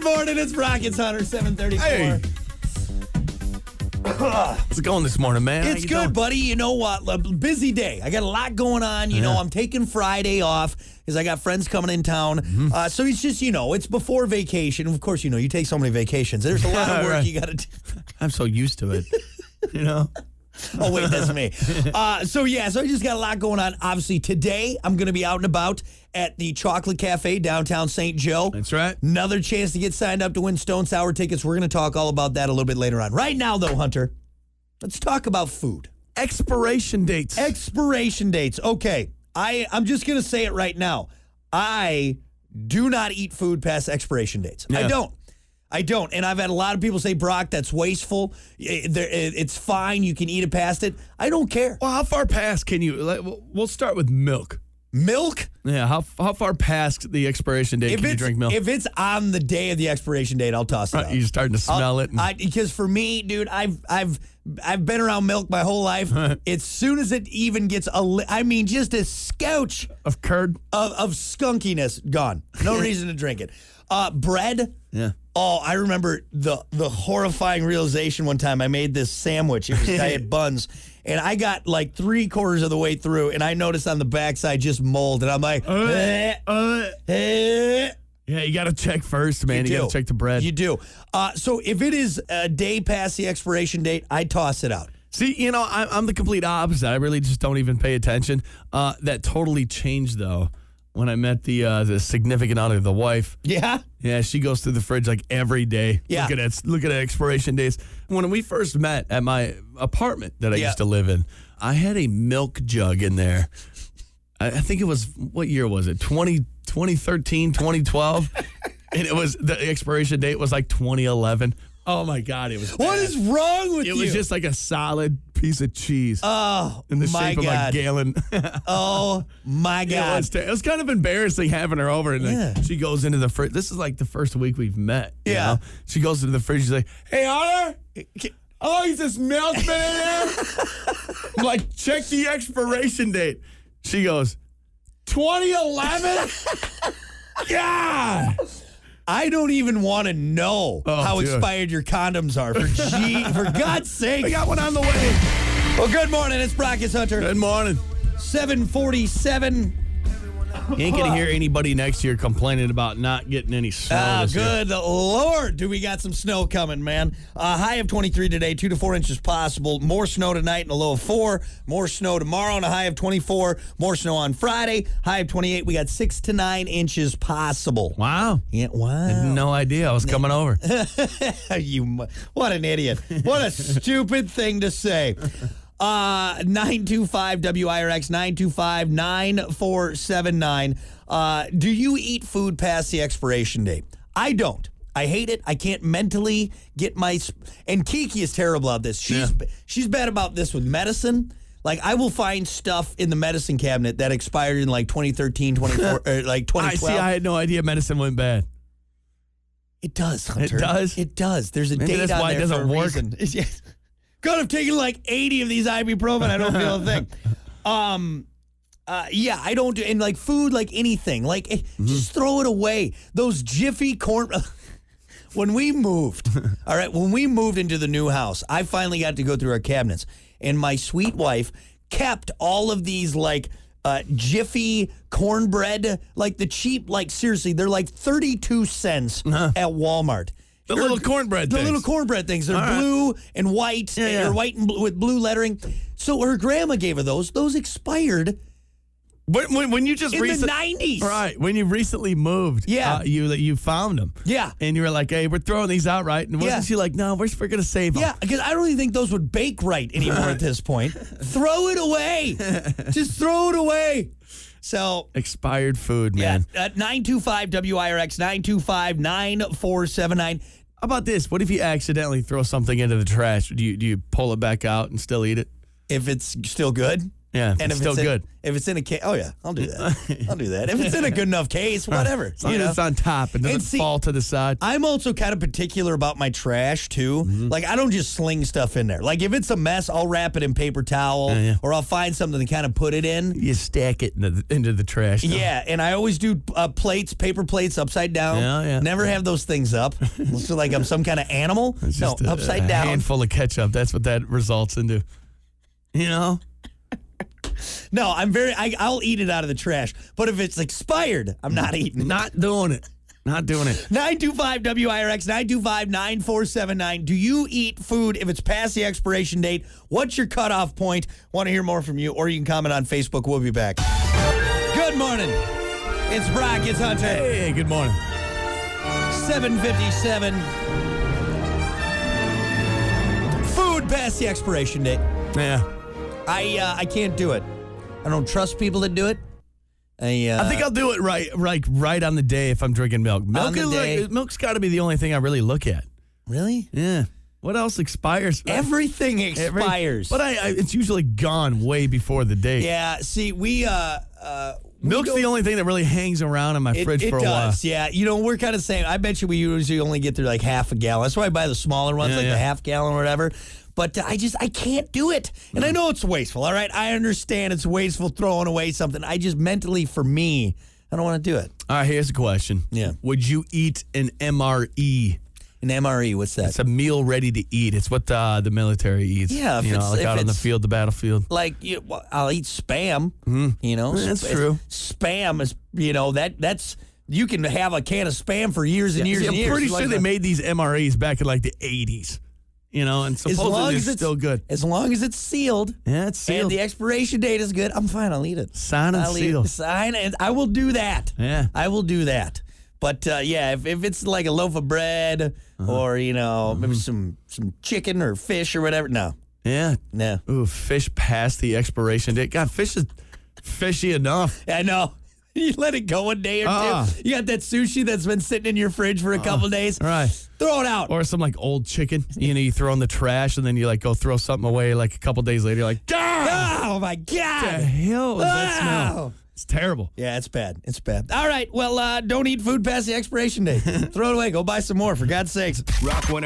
morning. It's Rockets Hunter, 7:34. Hey. How's it going this morning, man? It's good, doing? buddy. You know what? A busy day. I got a lot going on. You know, I'm taking Friday off because I got friends coming in town. So it's just, it's before vacation. Of course, you take so many vacations. There's a lot of work Right. you got to do. I'm so used to it. Oh, wait, that's me. So I just got a lot going on. Obviously, today I'm going to be out and about at the Chocolate Cafe downtown St. Joe. That's right. Another chance to get signed up to win Stone Sour tickets. We're going to talk all about that a little bit later on. Right now, though, Hunter, let's talk about food. Expiration dates. Expiration dates. Okay, I'm just going to say it right now. I do not eat food past expiration dates. Yeah. I don't. And I've had a lot of people say, Brock, that's wasteful. It's fine. You can eat it past it. I don't care. Well, how far past can you? We'll start with milk. Milk? Yeah, how far past the expiration date can you drink milk? If it's on the day of the expiration date, I'll toss it out. You're starting to smell it. Because for me, dude, I've been around milk my whole life. As soon as it even gets just a scotch of curd? Of skunkiness, gone. No reason to drink it. Bread? Yeah. Oh, I remember the horrifying realization one time. I made this sandwich. It was diet buns. And I got like 3/4 of the way through, and I noticed on the backside just mold. And I'm like, Yeah, you got to check first, man. You got to check the bread. You do. So if it is a day past the expiration date, I toss it out. See, I'm the complete opposite. I really just don't even pay attention. That totally changed, though, when I met the significant other, the wife. Yeah? Yeah, she goes through the fridge like every day. Yeah. Look at expiration dates. When we first met at my apartment that I used to live in, I had a milk jug in there. I think it was, what year was it? 2013, 2012? And the expiration date was like 2011. Oh my God, it was bad. What is wrong with you? It was just like a solid piece of cheese. Oh, in the my shape God. of a gallon. Oh, my God. It was kind of embarrassing having her over. And she goes into the fridge. This is like the first week we've met. You know? She goes into the fridge. She's like, hey, Hunter, how long has this milk been in there? I'm like, check the expiration date. She goes, 2011? God. I don't even want to know how expired your condoms are. For God's sake. We got one on the way. Well, good morning. It's Brockets Hunter. Good morning. 7:47. You ain't going to hear anybody next year complaining about not getting any snow this year. Good Lord. Do we got some snow coming, man? High of 23 today, 2 to 4 inches possible. More snow tonight and a low of 4. More snow tomorrow and a high of 24. More snow on Friday, high of 28. We got 6 to 9 inches possible. Wow. Yeah, wow. I had no idea I was coming over. What an idiot. What a stupid thing to say. 925 WIRX 925-9479. Do you eat food past the expiration date? I don't. I hate it. I can't mentally get and Kiki is terrible at this. She's bad about this with medicine. Like, I will find stuff in the medicine cabinet that expired in like 2013, 24, or like 2012. I had no idea medicine went bad. It does, Hunter. It does? It does. There's a Maybe date that's on why there it doesn't for a work. reason. God, I've taken like 80 of these ibuprofen. I don't feel a thing. I don't do, and like food, like anything, like just throw it away. Those Jiffy corn. When we moved into the new house, I finally got to go through our cabinets, and my sweet wife kept all of these like Jiffy cornbread, like the cheap, like seriously, they're like 32 cents at Walmart. The little cornbread things. The little cornbread things. They're blue and white, or white and blue with blue lettering. So her grandma gave her those. Those expired when you just in the 90s. Right. When you recently moved, you found them. Yeah. And you were like, hey, we're throwing these out, right? And wasn't she like, no, we're going to save them? Yeah, because I don't even think those would bake right anymore at this point. Throw it away. Just throw it away. So expired food, man. Yeah, at 925 WIRX 925-9479. How about this? What if you accidentally throw something into the trash? Do you pull it back out and still eat it? If it's still good? Yeah, and it's still good. If it's in a case, oh yeah, I'll do that. I'll do that. If it's in a good enough case, whatever. As long as it's on top and doesn't fall to the side. I'm also kind of particular about my trash too. Like I don't just sling stuff in there. Like if it's a mess, I'll wrap it in paper towel or I'll find something to kind of put it in. You stack it into the trash. Yeah, and I always do paper plates upside down. Yeah. Never have those things up. Looks like I'm some kind of animal. It's no, just upside a down. handful of ketchup. That's what that results into. You know? No, I'll eat it out of the trash. But if it's expired, I'm not eating it. Not doing it. Not doing it. 925-WIRX, 925-9479. Do you eat food if it's past the expiration date? What's your cutoff point? Want to hear more from you, or you can comment on Facebook. We'll be back. Good morning. It's Brock. It's Hunter. Hey, good morning. 7:57. Food past the expiration date. Yeah. I can't do it. I don't trust people that do it. I think I'll do it right on the day if I'm drinking milk. Milk's got to be the only thing I really look at. Really? Yeah. What else expires? Everything expires. But it's usually gone way before the date. Yeah. See, milk's the only thing that really hangs around in my fridge for a while. Yeah. You know, we're kind of saying, I bet you we usually only get through like half a gallon. That's why I buy the smaller ones, the half gallon or whatever. But I can't do it. And I know it's wasteful, all right? I understand it's wasteful throwing away something. I just mentally, for me, I don't want to do it. All right, here's a question. Yeah. Would you eat an MRE? An MRE, what's that? It's a meal ready to eat. It's what the military eats. Yeah. Out on the field, the battlefield. Like, I'll eat Spam, That's true. Spam is, that's... You can have a can of Spam for years and years and years. I'm pretty sure they made these MREs back in like the 80s. And supposedly it's still good. As long as it's sealed. Yeah, it's sealed. And the expiration date is good, I'm fine. I'll eat it. Sign and seal. Sign, and I will do that. Yeah. I will do that. But, if it's like a loaf of bread or, maybe some chicken or fish or whatever, no. Yeah. No. Ooh, fish past the expiration date. God, fish is fishy enough. I know. You let it go a day or two. You got that sushi that's been sitting in your fridge for a couple days. Right. Throw it out. Or some like old chicken. You throw in the trash and then you like go throw something away like a couple days later. You're like, God! Oh, my God. What the hell is that smell? It's terrible. Yeah, it's bad. It's bad. All right. Well, don't eat food past the expiration date. Throw it away. Go buy some more, for God's sakes. Rock 1